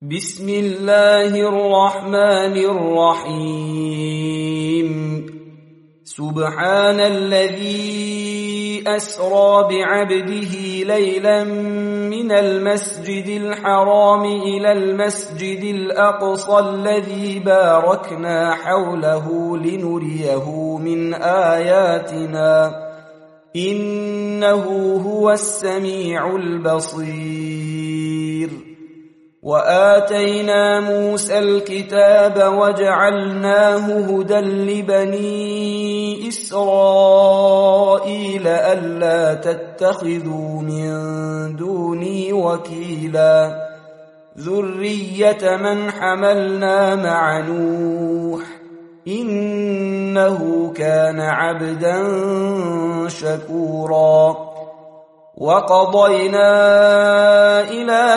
بسم الله الرحمن الرحيم سبحان الذي أسرى بعبده ليلا من المسجد الحرام إلى المسجد الأقصى الذي باركنا حوله لنريه من آياتنا إنه هو السميع البصير. وآتينا موسى الكتاب وجعلناه هدى لبني إسرائيل ألا تتخذوا من دوني وكيلا ذرية من حملنا مع نوح إنه كان عبدا شكورا. وقضينا إلى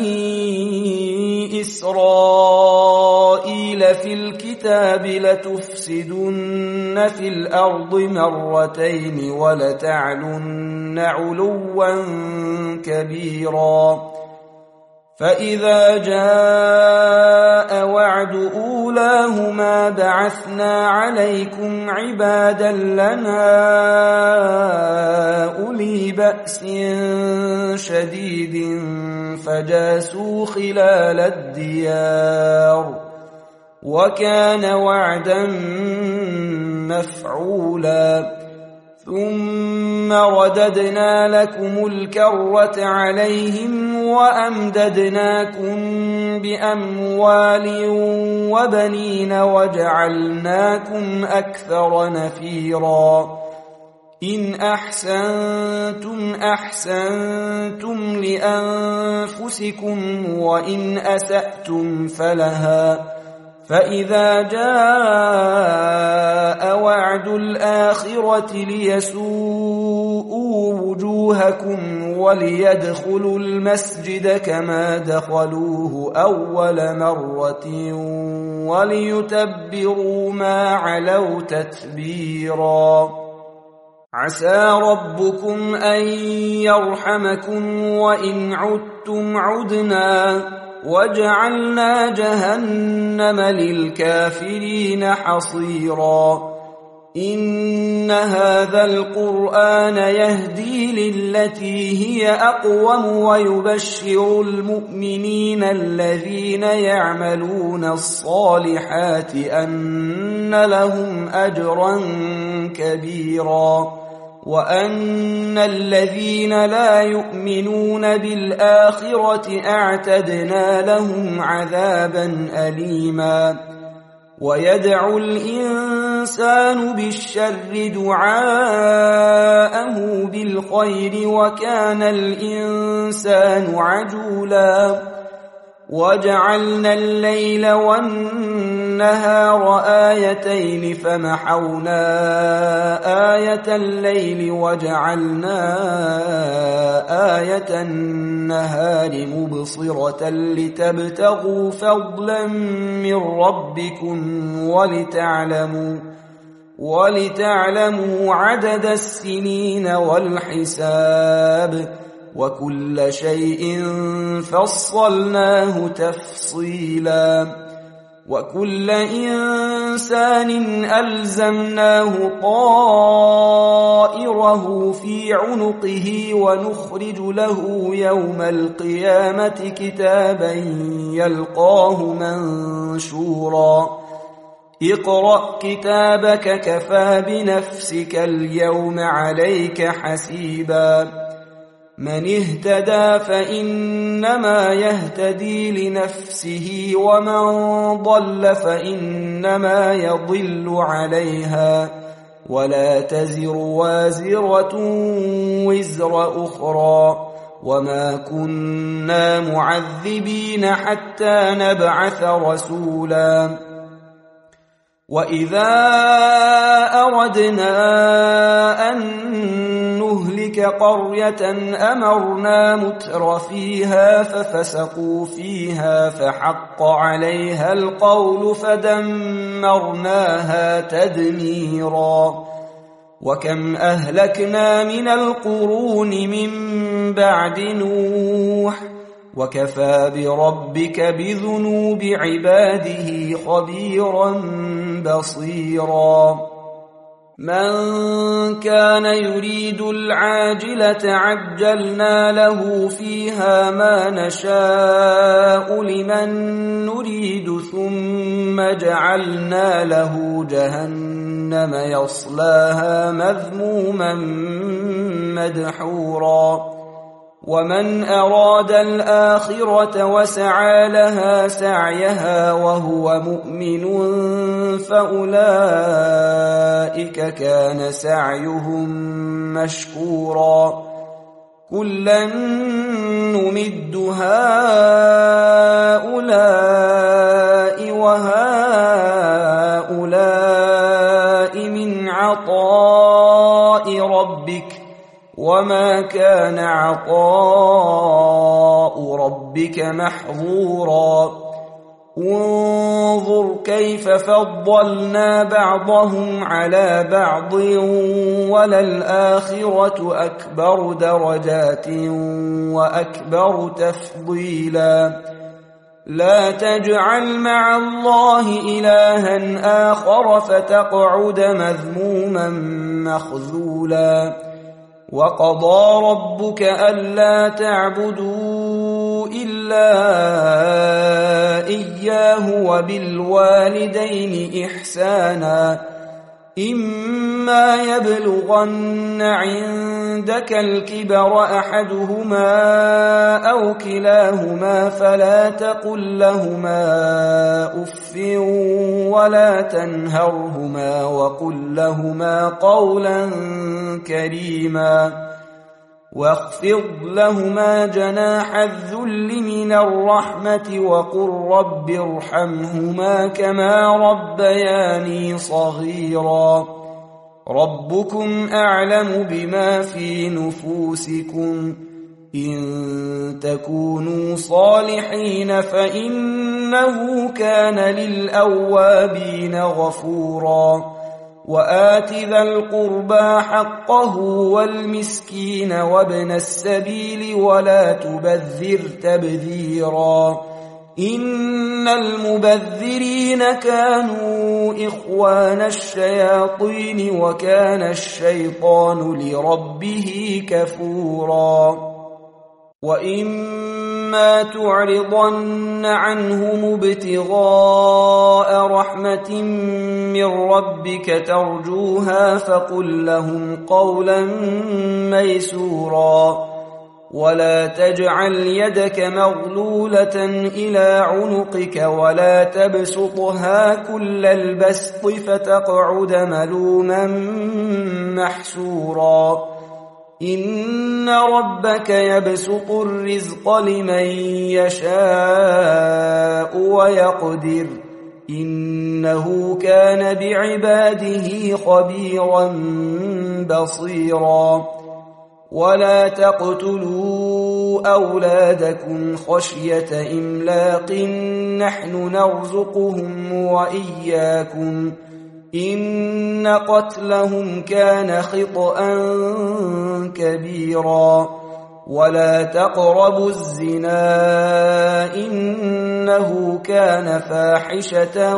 بني إسرائيل في الكتاب لتفسدن في الأرض مرتين ولتعلن علوا كبيرا. فإذا جاء وعد أولاهما بعثنا عليكم عبادا لنا أولي بأس شديد فجاسوا خلال الديار وكان وعدا مفعولا. ثم رددنا لكم الكرة عليهم وأمددناكم بأموال وبنين وجعلناكم أكثر نفيرا. إن أحسنتم أحسنتم لأنفسكم وإن أسأتم فلها. فإذا جاء وعد الآخرة ليسوءوا وجوهكم وليدخلوا المسجد كما دخلوه أول مرة وليتبروا ما علوا تتبيرا. عسى ربكم أن يرحمكم وإن عدتم عدنا وجعلنا جهنم للكافرين حصيرا. إن هذا القرآن يهدي للتي هي أقوم ويبشر المؤمنين الذين يعملون الصالحات أن لهم أجرا كبيرا وأن الذين لا يؤمنون بالآخرة أعتدنا لهم عذابا أليما. ويدعو الإنسان بالشر دعاءه بالخير وكان الإنسان عجولا. وجعلنا الليل والنهار آيتين فمحونا آية الليل وجعلنا آية النهار مبصرة لتبتغوا فضلا من ربكم ولتعلموا عدد السنين والحساب وكل شيء فصلناه تفصيلا. وكل إنسان ألزمناه طائره في عنقه ونخرج له يوم القيامة كتابا يلقاه منشورا. اقرأ كتابك كفى بنفسك اليوم عليك حسيبا. من اهتدى فإنما يهتدي لنفسه ومن ضل فإنما يضل عليها ولا تزر وازرة وزر أخرى وما كنا معذبين حتى نبعث رسولا. وإذا أردنا أن نهلك قرية أمرنا متر فيها ففسقوا فيها فحق عليها القول فدمرناها تدميرا. وكم أهلكنا من القرون من بعد نوح وكفى بربك بذنوب عباده خبيرا بصيرا من كان يريد العاجلة عجلنا له فيها ما نشاء لمن نريد ثم جعلنا له جهنم يصلاها مذموما مدحورا ومن أراد الآخرة وسعى لها سعيها وهو مؤمن فأولئك كان سعيهم مشكورا كلا نمد هؤلاء وهؤلاء من عطاء ربك وما كان عطاء ربك محظورا انظر كيف فضلنا بعضهم على بعض وللآخرة أكبر درجات وأكبر تفضيلا لا تجعل مع الله إلها آخر فتقعد مذموما مخذولا وقضى ربك ألا تعبدوا إلا إياه وبالوالدين إحسانا إما يبلغن عندك الكبر أحدهما أو كلاهما فلا تقل لهما أف ولا تنهرهما وقل لهما قولا كريما واخفض لهما جناح الذل من الرحمة وقل رب ارحمهما كما ربياني صغيرا ربكم أعلم بما في نفوسكم إن تكونوا صالحين فإنه كان للأوابين غفورا وآت ذا القربى حقه والمسكين وابن السبيل ولا تبذر تبذيرا إن المبذرين كانوا إخوان الشياطين وكان الشيطان لربه كفورا وإما تعرضن عنهم ابتغاء رحمة من ربك ترجوها فقل لهم قولا ميسورا ولا تجعل يدك مغلولة إلى عنقك ولا تبسطها كل البسط فتقعد ملوما محسورا إن ربك يبسط الرزق لمن يشاء ويقدر إنه كان بعباده خبيرا بصيرا ولا تقتلوا أولادكم خشية إملاق نحن نرزقهم وإياكم إن قتلهم كان خطأ كبيرا ولا تقربوا الزنا إنه كان فاحشة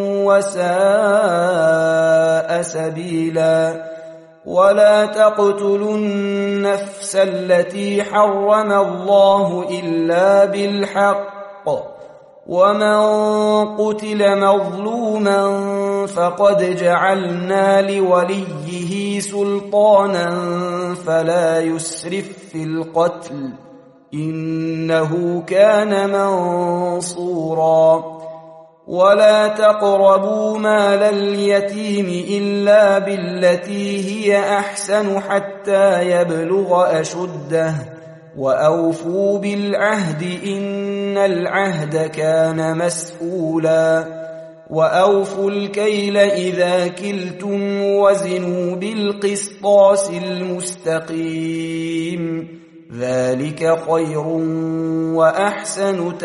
وساء سبيلا ولا تقتلوا النفس التي حرم الله إلا بالحق ومن قتل مظلوما فقد جعلنا لوليه سلطانا فلا يسرف في القتل إنه كان منصورا ولا تقربوا مال اليتيم إلا بالتي هي أحسن حتى يبلغ أشده وأوفوا بالعهد إن العهد كان مسؤولا وأوفوا الكيل إذا كلتم وزنوا بالقسطاس المستقيم ذلك خير وأحسن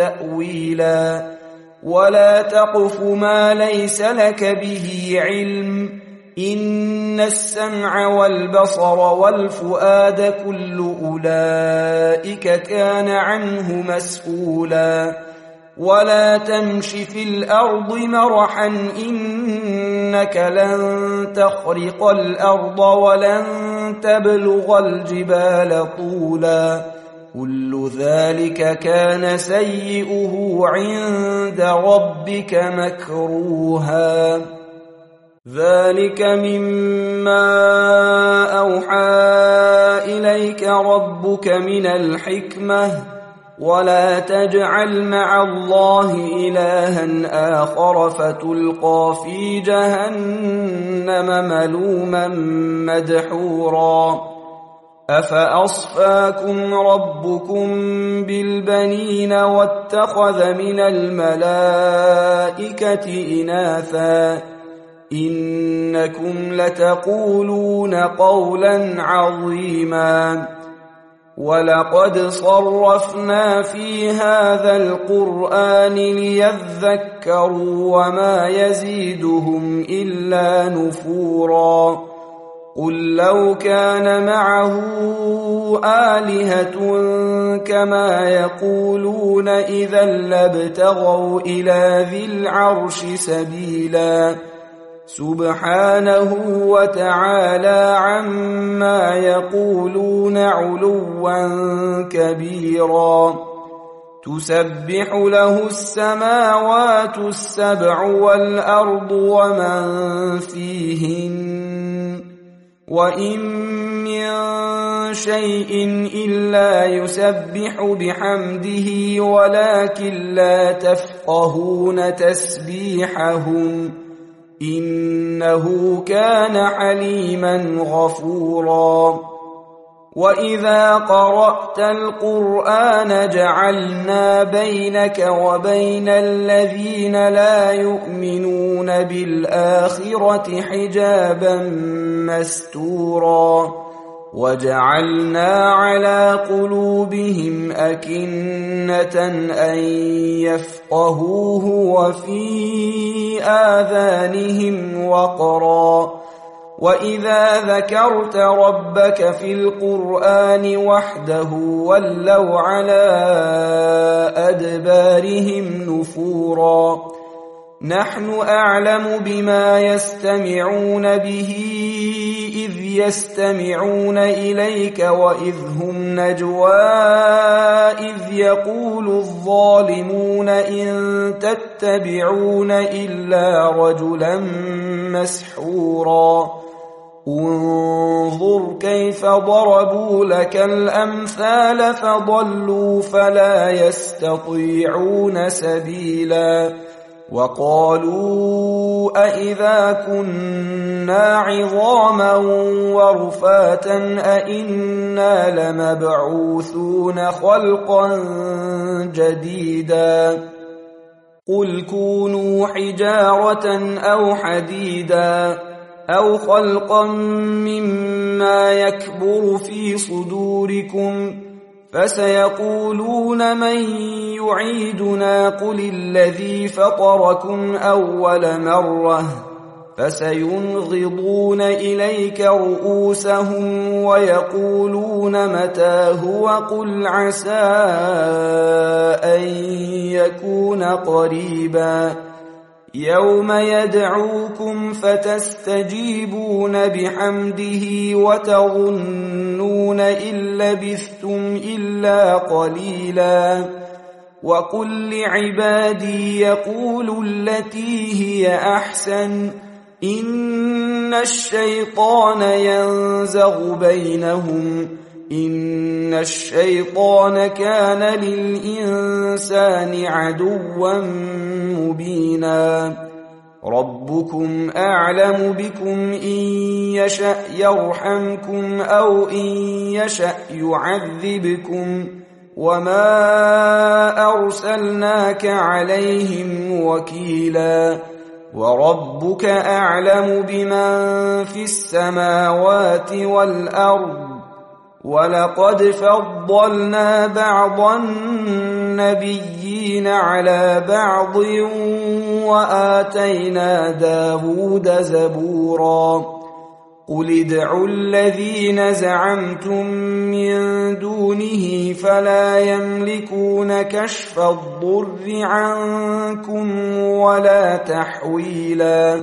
تأويلا ولا تقف ما ليس لك به علم إن السمع والبصر والفؤاد كل أولئك كان عنه مسؤولا ولا تمش في الأرض مرحا إنك لن تخرق الأرض ولن تبلغ الجبال طولا كل ذلك كان سيئه عند ربك مكروها ذلك مما أوحى إليك ربك من الحكمة ولا تجعل مع الله إلها آخر فتلقى في جهنم ملوما مدحورا أفأصفاكم ربكم بالبنين واتخذ من الملائكة إناثا إنكم لتقولون قولا عظيما ولقد صرفنا في هذا القرآن ليذكروا وما يزيدهم إلا نفورا قل لو كان معه آلهة كما يقولون إذا لابتغوا إلى ذي العرش سبيلا سبحانه وتعالى عما يقولون علوا كبيرا تسبح له السماوات السبع والأرض ومن فيهن وإن من شيء إلا يسبح بحمده ولكن لا تفقهون تسبيحهم إنه كان حليما غفورا وإذا قرأت القرآن جعلنا بينك وبين الذين لا يؤمنون بالآخرة حجابا مستورا وجعلنا على قلوبهم أكنة أن يفقهوه وفي آذانهم وقرا وإذا ذكرت ربك في القرآن وحده ولوا على أدبارهم نفورا نحن أعلم بما يستمعون به إذ يستمعون إليك وإذ هم نجوى إذ يقول الظالمون إن تتبعون إلا رجلا مسحورا انظر كيف ضربوا لك الأمثال فضلوا فلا يستطيعون سبيلا وقالوا أئذا كنا عظاما ورفاتا أئنا لمبعوثون خلقا جديدا قل كونوا حجارة أو حديدا أو خلقا مما يكبر في صدوركم فسيقولون من يعيدنا قل الذي فطركم أول مرة فسينغضون إليك رؤوسهم ويقولون متى هو قل عسى أن يكون قريبا يوم يدعوكم فتستجيبون بحمده وتظنون إن لبثتم إلا قليلا وقل لعبادي يقولوا التي هي أحسن إن الشيطان ينزغ بينهم إن الشيطان كان للإنسان عدوا مبينا ربكم أعلم بكم إن يشأ يرحمكم أو إن يشأ يعذبكم وما أرسلناك عليهم وكيلا وربك أعلم بمن في السماوات والأرض ولقد فضلنا بعض النبيين ظاهرين على بعض وآتينا داود زبورا قل ادعوا الذين زعمتم من دونه فلا يملكون كشف الضر عنكم ولا تحويلا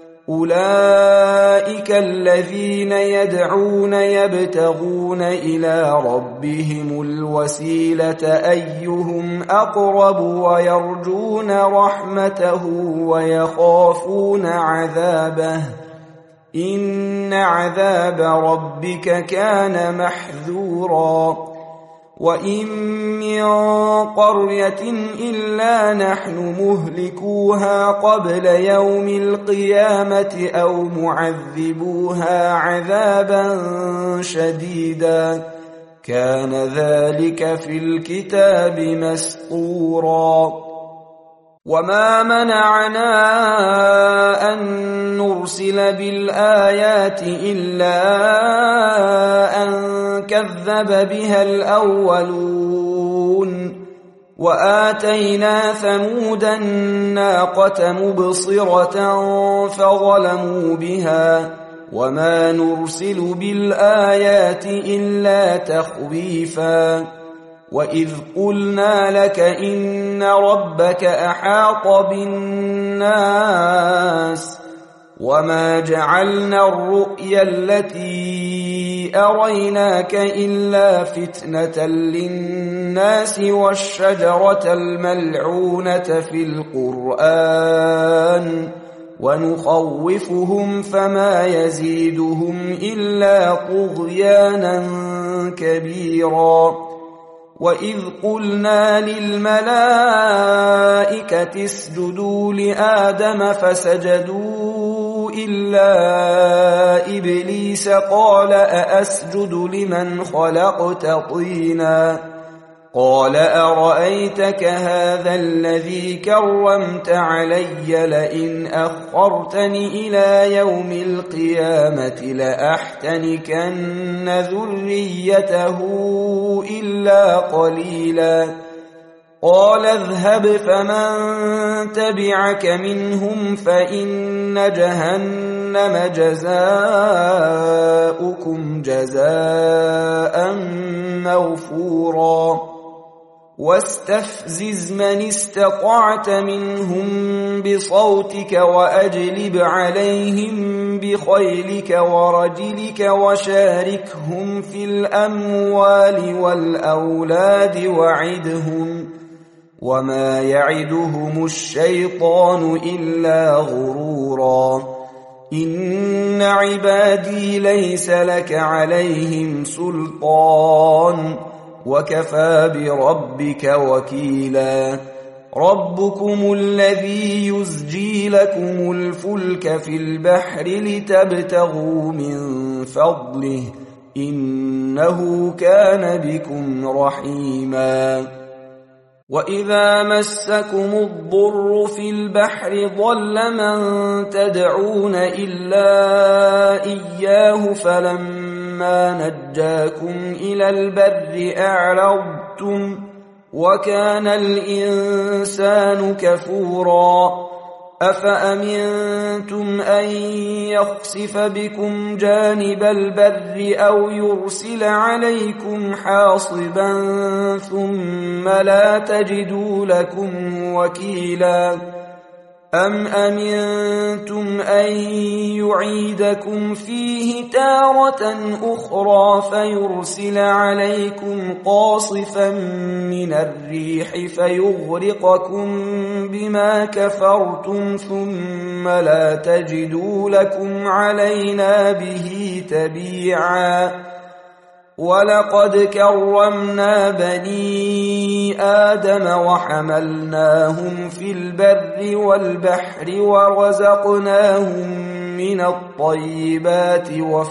أولئك الذين يدعون يبتغون إلى ربهم الوسيلة أيهم أقرب ويرجون رحمته ويخافون عذابه إن عذاب ربك كان محذورا وإن من قرية إلا نحن مهلكوها قبل يوم القيامة أو معذبوها عذابا شديدا كان ذلك في الكتاب مسطورا وما منعنا أن نرسل بالآيات إلا أن كذب بها الأولون وآتينا ثمود الناقة مبصرة فظلموا بها وما نرسل بالآيات إلا تخويفا وإذ قلنا لك إن ربك أحاط بالناس وما جعلنا الرؤيا التي أريناك إلا فتنة للناس والشجرة الملعونة في القرآن ونخوفهم فما يزيدهم إلا طغيانا كبيرا وإذ قلنا للملائكة اسجدوا لآدم فسجدوا إلا إبليس قال أأسجد لمن خلقت طينا قال أرأيتك هذا الذي كرمت علي لئن أخرتني إلى يوم القيامة لأحتنكن ذريته إلا قليلا قال اذهب فمن تبعك منهم فإن جهنم جزاؤكم جزاء موفورا واستفزز من استطعت منهم بصوتك وأجلب عليهم بخيلك ورجلك وشاركهم في الأموال والأولاد وعدهم وما يعدهم الشيطان إلا غرورا إن عبادي ليس لك عليهم سلطان وكفى بربك وكيلا ربكم الذي يزجي لكم الفلك في البحر لتبتغوا من فضله إنه كان بكم رحيما وإذا مسكم الضر في البحر ضل من تدعون إلا إياه فلما نجاكم إلى البر أعرضتم وكان الإنسان كفورا أفأمنتم أن يخسف بكم جانب البر أو يرسل عليكم حاصبا ثم لا تجدوا لكم وكيلا أم أمنتم أن يعيدكم فيه تارة أخرى فيرسل عليكم قاصفا من الريح فيغرقكم بما كفرتم ثم لا تجدوا لكم علينا به تبيعا ولقد كرمنا بني آدم وحملناهم في البر والبحر ورزقناهم من الطيبات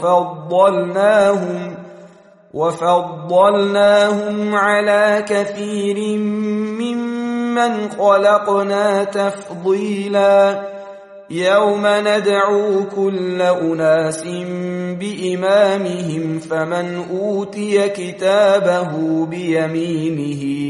وفضلناهم على كثير ممن خلقنا تفضيلا يوم ندعو كل أناس بإمامهم فمن أوتي كتابه بيمينه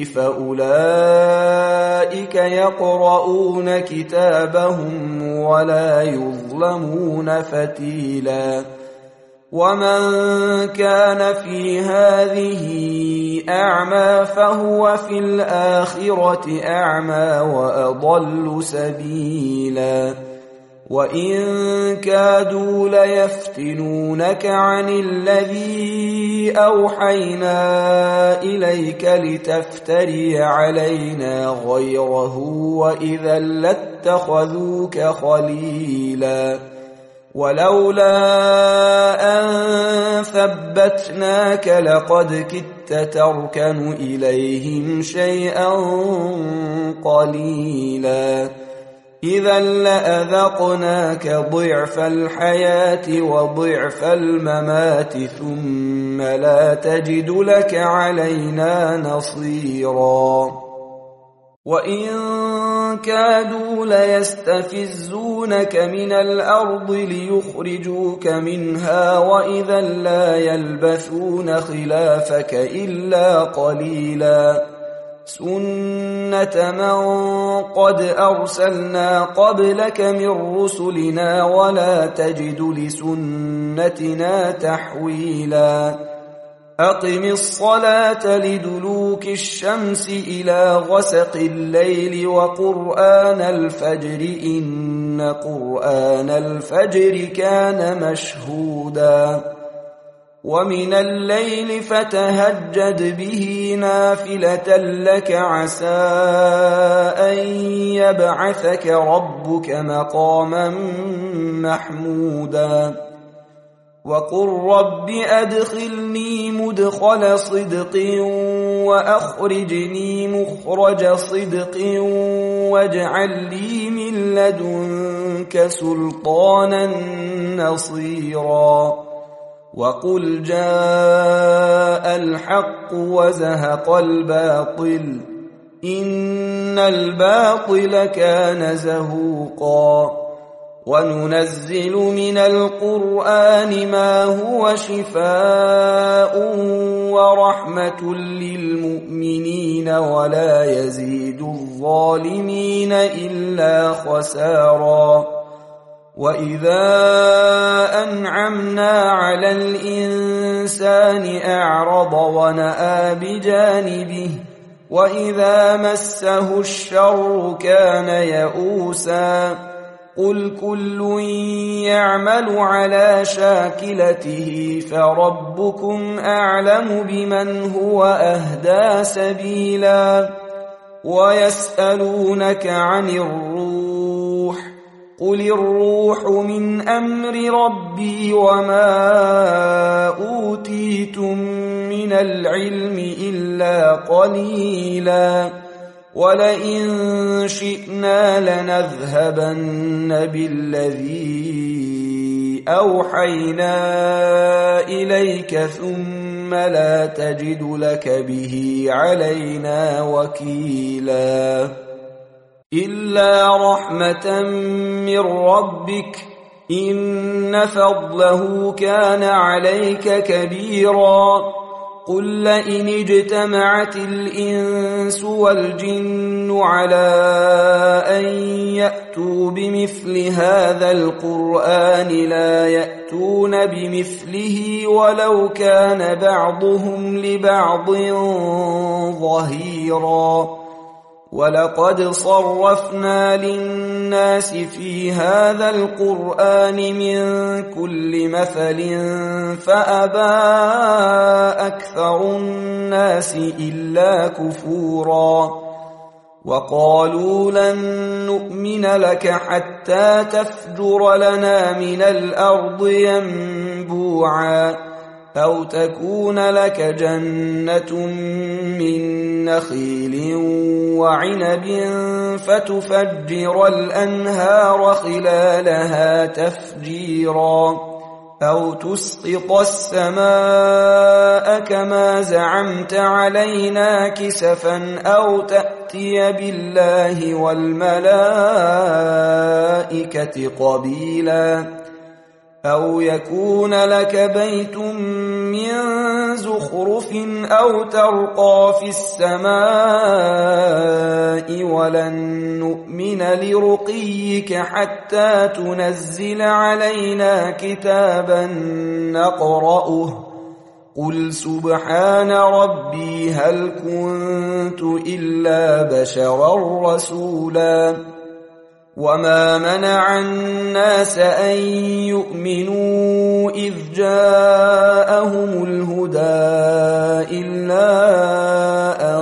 فأولئك يقرؤون كتابهم ولا يظلمون فتيلا ومن كان في هذه أعمى فهو في الآخرة أعمى وأضل سبيلا وإن كادوا ليفتنونك عن الذي أوحينا إليك لتفتري علينا غيره وإذا لاتخذوك خليلا ولولا أن ثبتناك لقد كدت تركن إليهم شيئا قليلا إذا لأذقناك ضعف الحياة وضعف الممات ثم لا تجد لك علينا نصيرا وإن كادوا ليستفزونك من الأرض ليخرجوك منها وإذا لا يلبثون خلافك إلا قليلا سنة من قد أرسلنا قبلك من رسلنا ولا تجد لسنتنا تحويلا أقم الصلاة لدلوك الشمس إلى غسق الليل وقرآن الفجر إن قرآن الفجر كان مشهودا ومن الليل فتهجد به نافلة لك عسى أن يبعثك ربك مقاما محمودا وقل رب أدخلني مدخل صدق وأخرجني مخرج صدق واجعل لي من لدنك سلطانا نصيرا وقل جاء الحق وزهق الباطل إن الباطل كان زهوقا وننزل من القرآن ما هو شفاء ورحمة للمؤمنين ولا يزيد الظالمين إلا خسارا وإذا أنعمنا على الإنسان أعرض ونأى بجانبه وإذا مسه الشر كان يئوسا قل كل يعمل على شاكلته فربكم أعلم بمن هو أهدى سبيلا ويسألونك عن الروح قل الروح من أمر ربي وما أوتيتم من العلم إلا قليلا ولئن شئنا لنذهبن بالذي أوحينا إليك ثم لا تجد لك به علينا وكيلا إلا رحمة من ربك إن فضله كان عليك كبيرا قل لئن اجتمعت الإنس والجن على أن يأتوا بمثل هذا القرآن لا يأتون بمثله ولو كان بعضهم لبعض ظهيرا ولقد صرفنا للناس في هذا القرآن من كل مثل فأبى أكثر الناس إلا كفورا وقالوا لن نؤمن لك حتى تفجر لنا من الأرض ينبوعا أو تكون لك جنة من نخيل وعنب فتفجر الأنهار خلالها تفجيرا أو تسقط السماء كما زعمت علينا كسفا أو تأتي بالله والملائكة قبيلا أو يكون لك بيت من زخرف أو ترقى في السماء ولن نؤمن لرقيك حتى تنزل علينا كتابا نقرأه قل سبحان ربي هل كنت إلا بشرا رسولا وما منع الناس أن يؤمنوا إذ جاءهم الهدى إلا أن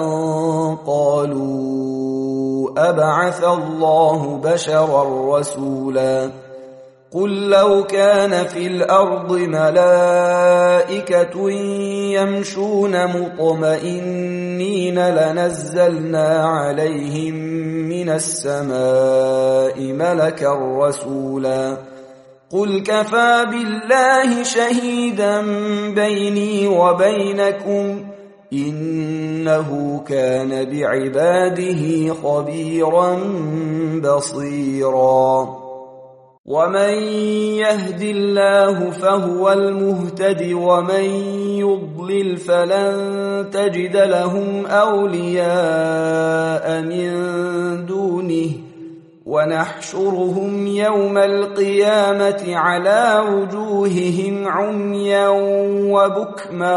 قالوا أبعث الله بشرا رسولا قل لو كان في الأرض ملائكة يمشون مطمئنين لنزلنا عليهم من السماء ملكا رسولا قل كفى بالله شهيدا بيني وبينكم إنه كان بعباده خبيرا بصيرا ومن يهد الله فهو المهتد ومن يضلل فلن تجد لهم أولياء من دونه ونحشرهم يوم القيامة على وجوههم عميا وبكما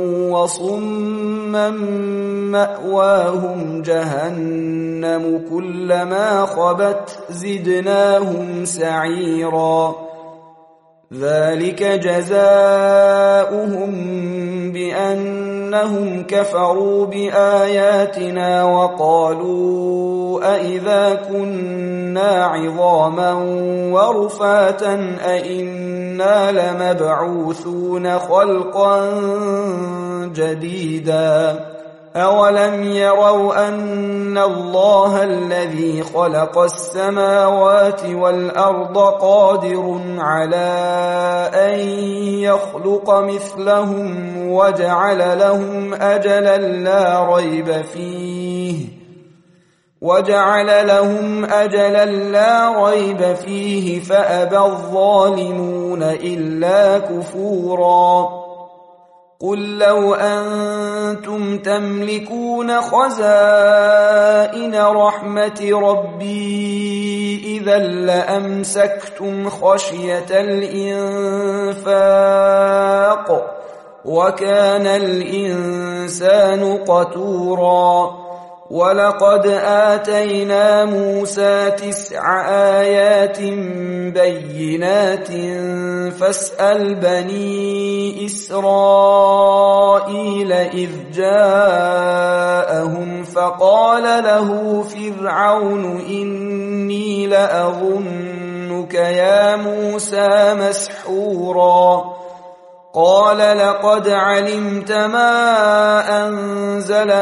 وصما مأواهم جهنم كلما خبت زدناهم سعيرا ذلك جزاؤهم بأنهم كفروا بآياتنا وقالوا أئذا كنا عظاما ورفاتا أئنا لمبعوثون خلقا جديدا أولم يروا أن الله الذي خلق السماوات والأرض قادر على أن يخلق مثلهم وجعل لهم أجلا لا ريب فيه فأبى الظالمون إلا كفورا قل لو أنتم تملكون خزائن رحمة ربي إذا لأمسكتم خشية الإنفاق وكان الإنسان قتورا ولقد آتينا موسى 9 آيات بينات فاسأل بني إسرائيل إذ جاءهم فقال له فرعون إني لأظنك يا موسى مسحورا قال لقد علمت ما أنزل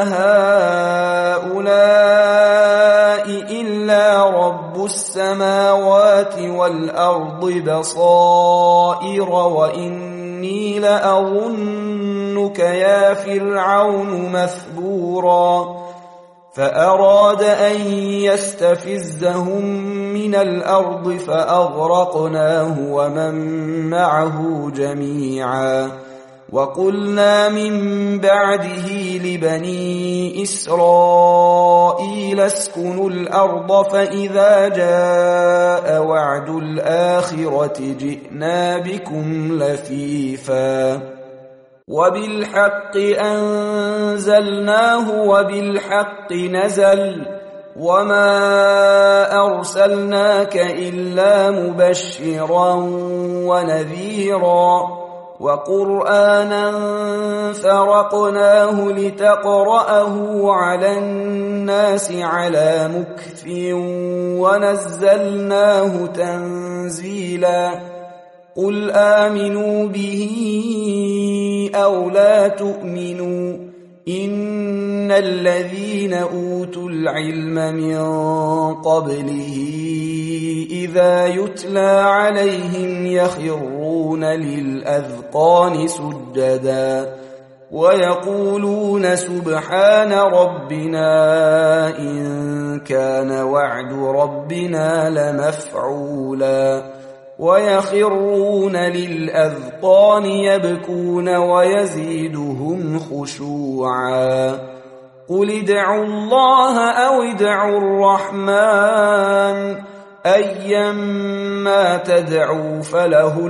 هؤلاء إلا رب السماوات والأرض بصائر وإني لأظنك يا فرعون مثبورا فأراد أن يستفزهم من الأرض فأغرقناه ومن معه جميعا وقلنا من بعده لبني إسرائيل اسكنوا الأرض فإذا جاء وعد الآخرة جئنا بكم لفيفا وبالحق أنزلناه وبالحق نزل وما أرسلناك إلا مبشرا ونذيرا وقرآنا فرقناه لتقرأه على الناس على مكث ونزلناه تنزيلا قل آمنوا به أو لا تؤمنوا إن الذين أوتوا العلم من قبله إذا يتلى عليهم يخرون للأذقان سجدا ويقولون سبحان ربنا إن كان وعد ربنا لمفعولا ويخرون للأذقان يبكون ويزيدهم خشوعا قل ادعوا الله أو ادعوا الرحمن أيما تدعوا فله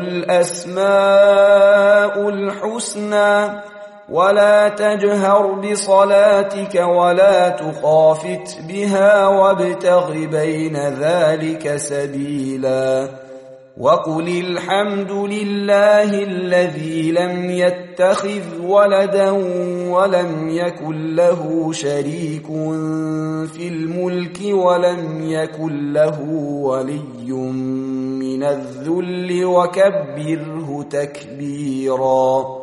الأسماء الحسنى ولا تجهر بصلاتك ولا تخافت بها وابتغ بين ذلك سبيلا وقل الحمد لله الذي لم يتخذ ولدا ولم يكن له شريك في الملك ولم يكن له ولي من الذل وكبره تكبيرا